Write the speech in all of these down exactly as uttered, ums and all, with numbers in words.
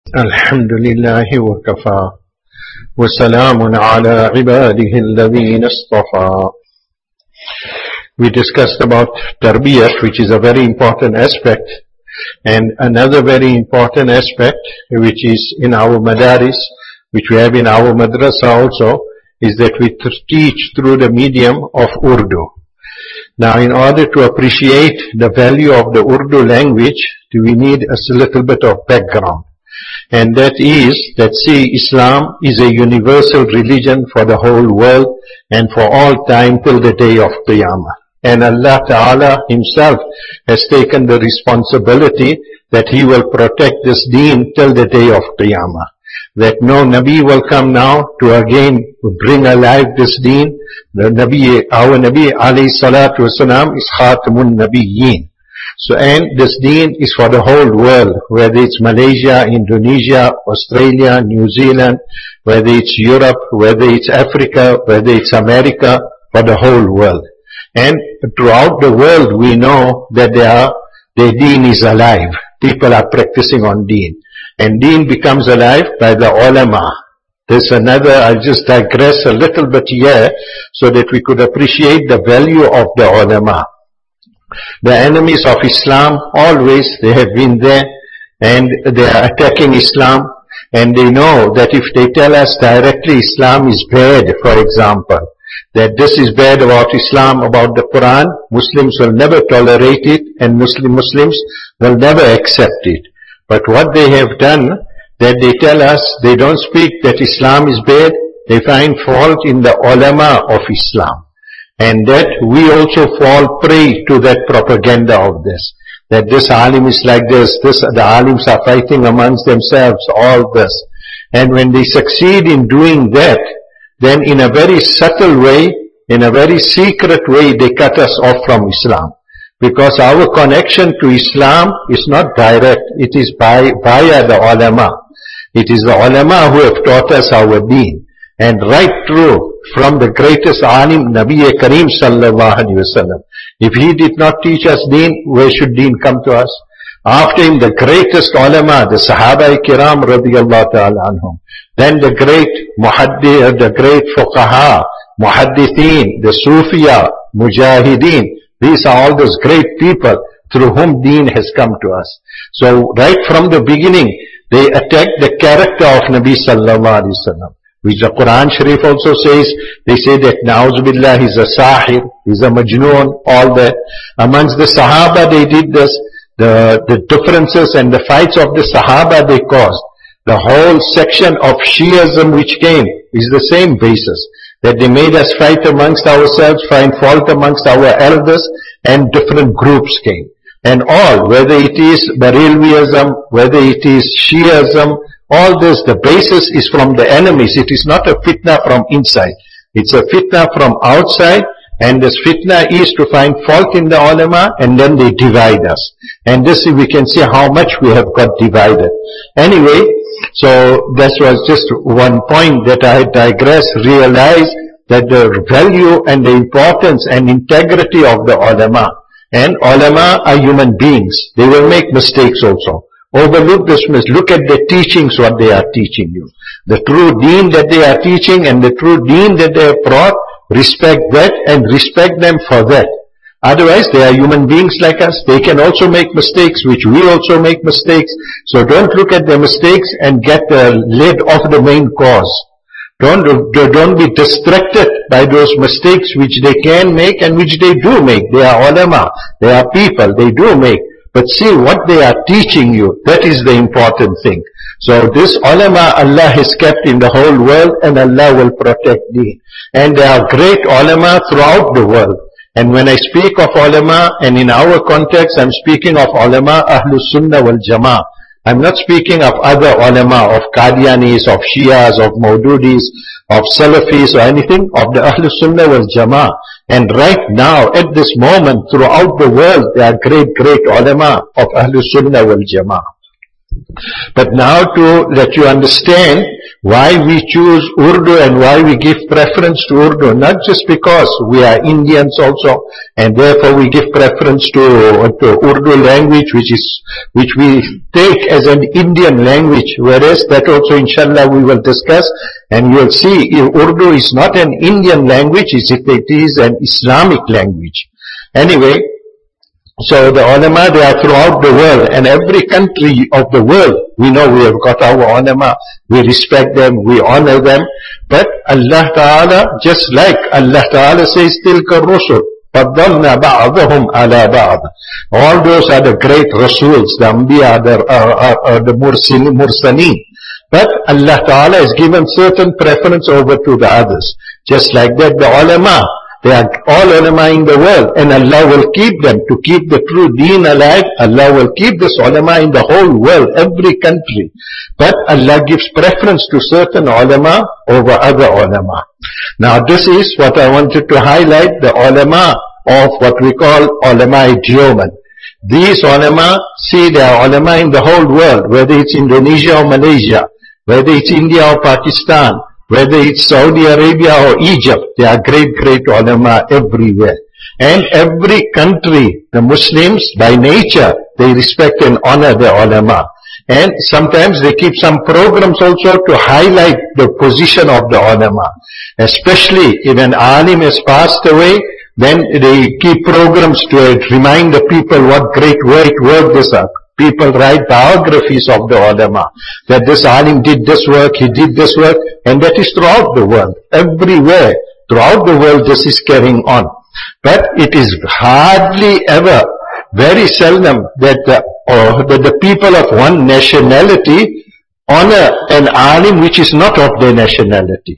الحمد لله وكفى وسلام على عباده الذين اصطفى. We discussed about tarbiyat, which is a very important aspect, and another very important aspect which is in our madaris, which we have in our madrasa also, is that we teach through the medium of Urdu. Now, in order to appreciate the value of the Urdu language, we need a little bit of background. And that is that, see, Islam is a universal religion for the whole world and for all time till the day of Qiyamah. And Allah Ta'ala Himself has taken the responsibility that He will protect this deen till the day of Qiyamah. That no Nabi will come now to again bring alive this deen. The Nabi, our Nabi alayhi salatu wasalam is Khatamun Nabiyyin. So, and this deen is for the whole world, whether it's Malaysia, Indonesia, Australia, New Zealand, whether it's Europe, whether it's Africa, whether it's America, for the whole world. And throughout the world we know that they are, their deen is alive. People are practicing on deen. And deen becomes alive by the ulama. There's another, I'll just digress a little bit here so that we could appreciate the value of the ulama. The enemies of Islam, always they have been there and they are attacking Islam, and they know that if they tell us directly Islam is bad, for example, that this is bad about Islam, about the Quran, Muslims will never tolerate it and Muslim Muslims will never accept it. But what they have done, that they tell us, they don't speak that Islam is bad, they find fault in the ulama of Islam. And that we also fall prey to that propaganda of this. That this alim is like this, this, the alims are fighting amongst themselves, all this. And when they succeed in doing that, then in a very subtle way, in a very secret way, they cut us off from Islam. Because our connection to Islam is not direct, it is by, via the ulama. It is the ulama who have taught us our deen. And right through, from the greatest alim, Nabi Kareem sallallahu alayhi wa sallam. If he did not teach us deen, where should deen come to us? After him, the greatest ulama, the Sahaba Kiram radiyallahu ta'ala anhum. Then the great muhaddith, the great fuqaha, muhaddithin, the Sufiya, mujahideen. These are all those great people through whom deen has come to us. So right from the beginning, they attacked the character of Nabi sallallahu alayhi wa sallam. Which the Quran Sharif also says, they say that Na'uzubillah, he's a sahir, he's a majnoon, all that. Amongst the Sahaba they did this, the, the differences and the fights of the Sahaba they caused. The whole section of Shiism which came is the same basis. That they made us fight amongst ourselves, find fault amongst our elders, and different groups came. And all, whether it is Barilwiism, whether it is Shiism, all this, the basis is from the enemies. It is not a fitna from inside. It's a fitna from outside, and this fitna is to find fault in the ulama, and then they divide us. And this we can see how much we have got divided. Anyway, so this was just one point that I digress, realize that the value and the importance and integrity of the ulama. And ulama are human beings. They will make mistakes also. Overlook this, look at the teachings, what they are teaching you. The true deen that they are teaching and the true deen that they have brought, respect that and respect them for that. Otherwise, they are human beings like us. They can also make mistakes, which we also make mistakes. So don't look at their mistakes and get uh, led off the main cause. Don't, don't be distracted by those mistakes which they can make and which they do make. They are ulama, they are people, they do make. But see what they are teaching you, that is the important thing. So this ulama Allah has kept in the whole world, and Allah will protect deen. And there are great ulama throughout the world. And when I speak of ulama, and in our context I'm speaking of ulama Ahlus Sunnah wal Jama'ah. I'm not speaking of other ulama, of Qadianis, of Shias, of Maududis, of Salafis or anything, of the Ahlus Sunnah wal Jama'ah. And right now, at this moment, throughout the world, there are great, great ulama of Ahlus Sunnah wal Jama'ah. But now to let you understand, why we choose Urdu and why we give preference to Urdu, not just because we are Indians also, and therefore we give preference to, to Urdu language, which is, which we take as an Indian language, whereas that also inshallah we will discuss, and you will see Urdu is not an Indian language, it is an Islamic language. Anyway, so the ulama, they are throughout the world, and every country of the world, we know we have got our ulama, we respect them, we honor them, but Allah Ta'ala, just like Allah Ta'ala says, tilka rusul, faddalna ba'dahum ala ba'd. All those are the great rasuls, the anbiya, the, uh, uh, the mursaleen. But Allah Ta'ala has given certain preference over to the others. Just like that, the ulama, they are all ulama in the world, and Allah will keep them to keep the true deen alive. Allah will keep this ulama in the whole world, every country. But Allah gives preference to certain ulama over other ulama. Now this is what I wanted to highlight, the ulama of what we call ulama Deoband. These ulama, see, they are ulama in the whole world, whether it's Indonesia or Malaysia, whether it's India or Pakistan, whether it's Saudi Arabia or Egypt, they are great, great ulama everywhere. And every country, the Muslims, by nature, they respect and honor the ulama. And sometimes they keep some programs also to highlight the position of the ulama. Especially if an alim has passed away, then they keep programs to remind the people what great work, work this up. People write biographies of the ulama, that this alim did this work, he did this work, and that is throughout the world. Everywhere, throughout the world, this is carrying on. But it is hardly ever, very seldom, that the, or that the people of one nationality honor an alim which is not of their nationality.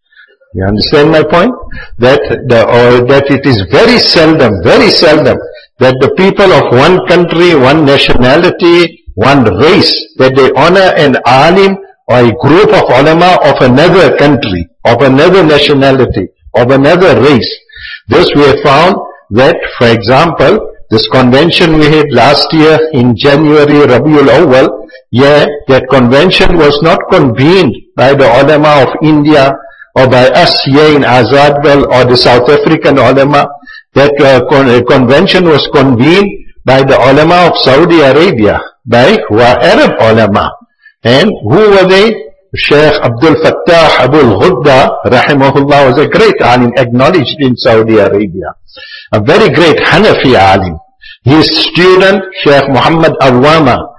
You understand my point? That the, or that it is very seldom, very seldom, that the people of one country, one nationality, one race, that they honor an alim or a group of ulama of another country, of another nationality, of another race. This we have found that, for example, this convention we had last year in January, Rabiul Awwal, yeah, that convention was not convened by the ulama of India or by us here in Azadwell or the South African ulama. That uh, con convention was convened by the ulama of Saudi Arabia, by who are Arab ulama. And who were they? Sheikh Abdul Fattah Abul Ghudda, rahimahullah, was a great alim, acknowledged in Saudi Arabia. A very great Hanafi alim. His student, Sheikh Muhammad Awama,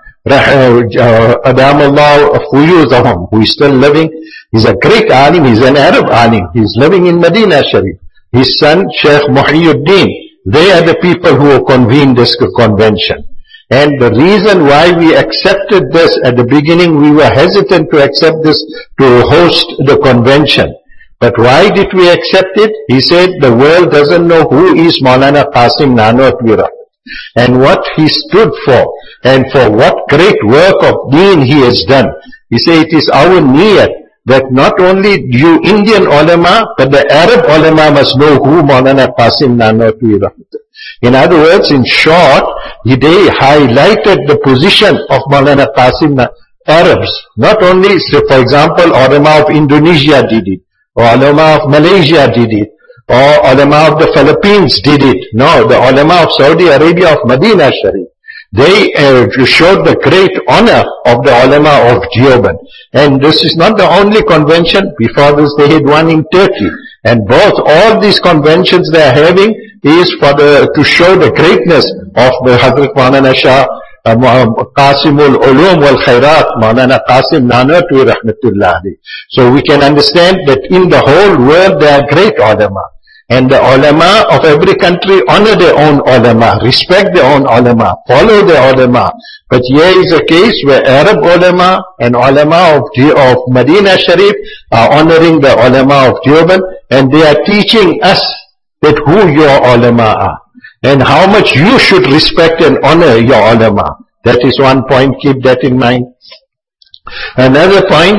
Adamullah Fuyuzahum, who is still living, he's a great alim, he's an Arab alim, he's living in Medina Sharif. His son, Sheikh Muhyiddin, they are the people who convened this convention. And the reason why we accepted this at the beginning, we were hesitant to accept this, to host the convention. But why did we accept it? He said the world doesn't know who is Maulana Qasim Nanotwi Rahmat, and what he stood for, and for what great work of deen he has done. He said it is our niyat that not only you Indian ulama, but the Arab ulama must know who Maulana Qasim Nanotwi Rahmat. In other words, in short, they highlighted the position of Maulana Qasim Arabs. Not only, so for example, ulama of Indonesia did it, or ulama of Malaysia did it, or ulama of the Philippines did it. No, the ulama of Saudi Arabia, of Medina Sharif. They uh, showed the great honor of the ulama of Deoband. And this is not the only convention. Before this they had one in Turkey. And both, all these conventions they are having is for the, to show the greatness of the Hazrat Maulana Shah uh, Qasimul Ulum wal Khairat, Maulana Qasim Nanotwi Rahmatullah. So we can understand that in the whole world there are great ulama. And the ulama of every country honor their own ulama, respect their own ulama, follow their ulama. But here is a case where Arab ulama and ulama of, of Medina Sharif are honoring the ulama of Deoband, and they are teaching us that who your ulama are, and how much you should respect and honor your ulama. That is one point, keep that in mind. Another point,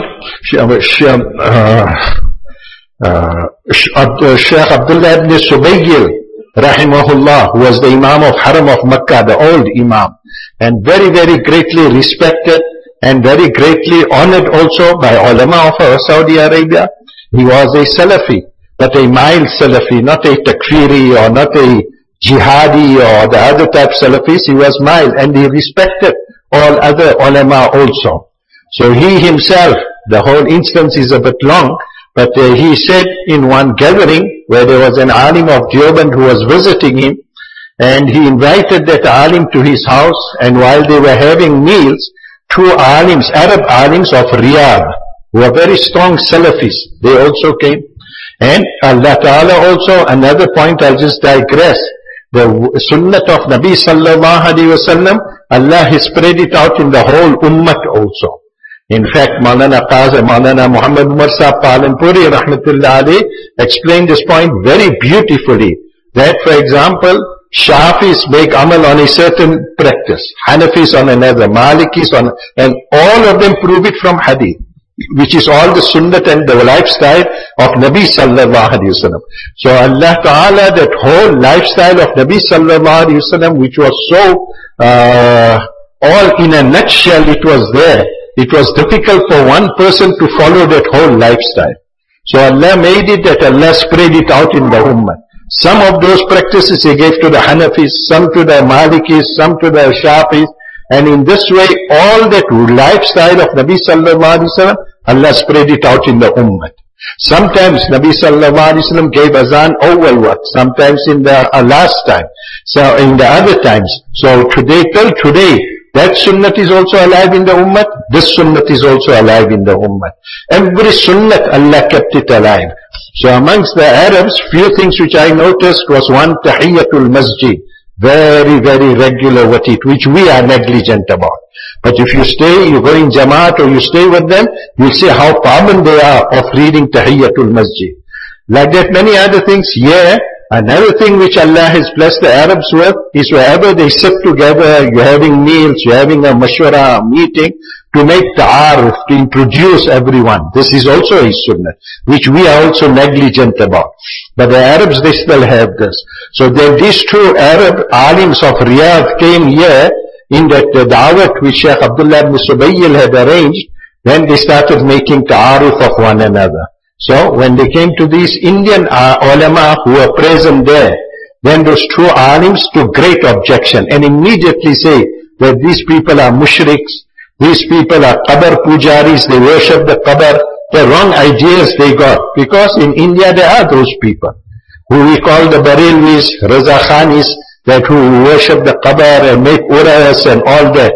uh, Uh, Sheikh Abdullah ibn Subayl, rahimahullah, who was the Imam of Haram of Makkah, the old Imam, and very, very greatly respected and very greatly honored also by ulama of Saudi Arabia. He was a Salafi, but a mild Salafi, not a takfiri or not a jihadi or the other type Salafis. He was mild, and he respected all other ulama also. So he himself, the whole instance is a bit long, but uh, he said in one gathering where there was an alim of Deoband who was visiting him, and he invited that alim to his house, and while they were having meals, two alims, Arab alims of Riyadh, who are very strong Salafis, they also came. And Allah Ta'ala also, another point, I'll just digress, the sunnat of Nabi Sallallahu Alaihi Wasallam, Allah has spread it out in the whole ummah also. In fact, Maulana Qazi, Maulana Muhammad Umar Sahib Palanpuri Rahmatullah Alayh explained this point very beautifully. That, for example, Shafis make amal on a certain practice, Hanafis on another, Malikis on, and all of them prove it from hadith, which is all the sunnat and the lifestyle of Nabi Sallallahu Alaihi Wasallam. So Allah Ta'ala, that whole lifestyle of Nabi Sallallahu Alaihi Wasallam, which was so, uh, all in a nutshell, it was there. It was difficult for one person to follow that whole lifestyle. So Allah made it that Allah spread it out in the ummah. Some of those practices He gave to the Hanafis, some to the Malikis, some to the Shafis, and in this way, all that lifestyle of Nabi Sallallahu Alaihi Wasallam, Allah spread it out in the ummah. Sometimes Nabi Sallallahu Alaihi Wasallam gave azan awwal waqt, sometimes in the uh, last time, so in the other times. So today, till today, that sunnat is also alive in the ummah, this sunnat is also alive in the ummah. Every sunnat, Allah kept it alive. So amongst the Arabs, few things which I noticed was one, Tahiyyatul Masjid. Very, very regular with it, which we are negligent about. But if you stay, you go in Jamaat or you stay with them, you'll see how paband they are of reading Tahiyyatul Masjid. Like that many other things, yeah. Another thing which Allah has blessed the Arabs with is wherever they sit together, you're having meals, you're having a mashwara, a meeting, to make ta'aruf, to introduce everyone. This is also a sunnah, which we are also negligent about. But the Arabs, they still have this. So then these two Arab alims of Riyadh came here in that uh, da'wat which Shaykh Abdullah ibn Subayl had arranged. Then they started making ta'aruf of one another. So when they came to these Indian uh, ulama who were present there, then those two alims took great objection and immediately say that these people are mushriks, these people are qabr pujaris, they worship the qabr. The wrong ideas they got, because in India there are those people who we call the Barelvis, Raza Khanis, that who worship the qabr and make uras and all that.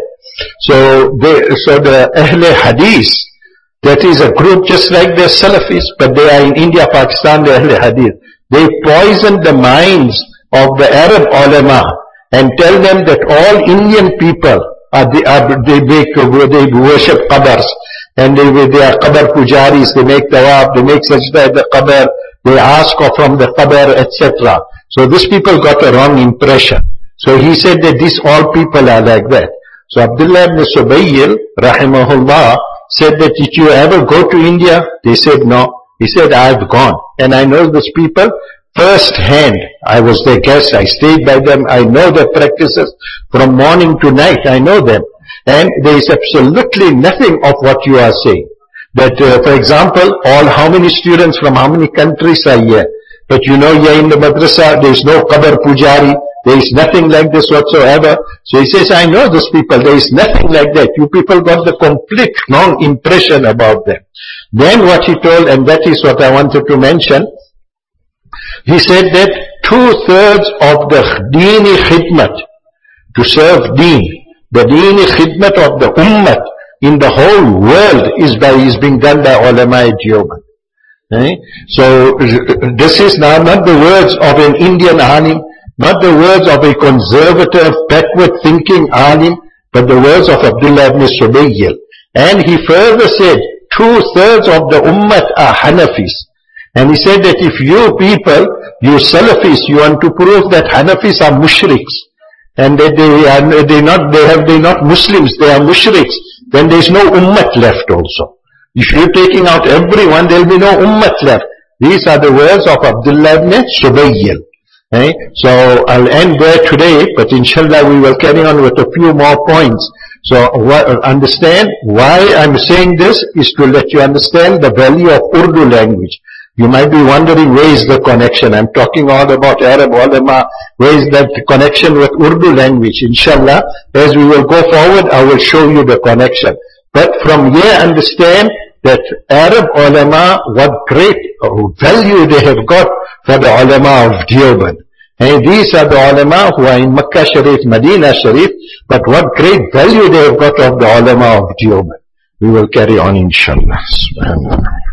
So they, so the Ahle Hadith, that is a group just like the Salafis, but they are in India, Pakistan, the Ahle Hadith. They poison the minds of the Arab ulama and tell them that all Indian people are, they, are, they, make, they worship qabrs, and they, they are qabr pujaris, they make tawaf, they make sajda at the qabr, they ask from the qabr, et cetera. So these people got a wrong impression. So he said that these all people are like that. So Abdullah ibn Subayl, rahimahullah, said that, did you ever go to India? They said no. He said, I've gone. And I know these people first hand. I was their guest. I stayed by them. I know their practices from morning to night. I know them. And there is absolutely nothing of what you are saying. That, uh, for example, all how many students from how many countries are here? But you know, here in the madrasa, there is no qabr pujari. There is nothing like this whatsoever. So he says, I know those people. There is nothing like that. You people got the complete wrong impression about them. Then what he told, and that is what I wanted to mention, he said that two-thirds of the deeni khidmat, to serve deen, the deeni khidmat of the ummah in the whole world is by is being done by ulama Deoband. Eh? So this is now not the words of an Indian alim, not the words of a conservative, backward-thinking alim, but the words of Abdullah ibn Subayl. And he further said, two-thirds of the ummah are Hanafis. And he said that if you people, you Salafis, you want to prove that Hanafis are mushriks, and that they are they not they have they not Muslims, they are mushriks, then there is no ummah left also. If you're taking out everyone, there will be no ummah left. These are the words of Abdullah ibn Subayl. Eh? So I'll end there today, but inshallah we will carry on with a few more points. So what, understand why I'm saying this is to let you understand the value of Urdu language. You might be wondering where is the connection. I'm talking all about Arab ulama. Where is that connection with Urdu language? Inshallah, as we will go forward, I will show you the connection. But from here understand that Arab ulama, what great value they have got for the ulama of Deoband. And these are the ulama who are in Makkah Sharif, Medina Sharif, but what great value they have got of the ulama of Deoband. We will carry on inshallah. Subhanallah.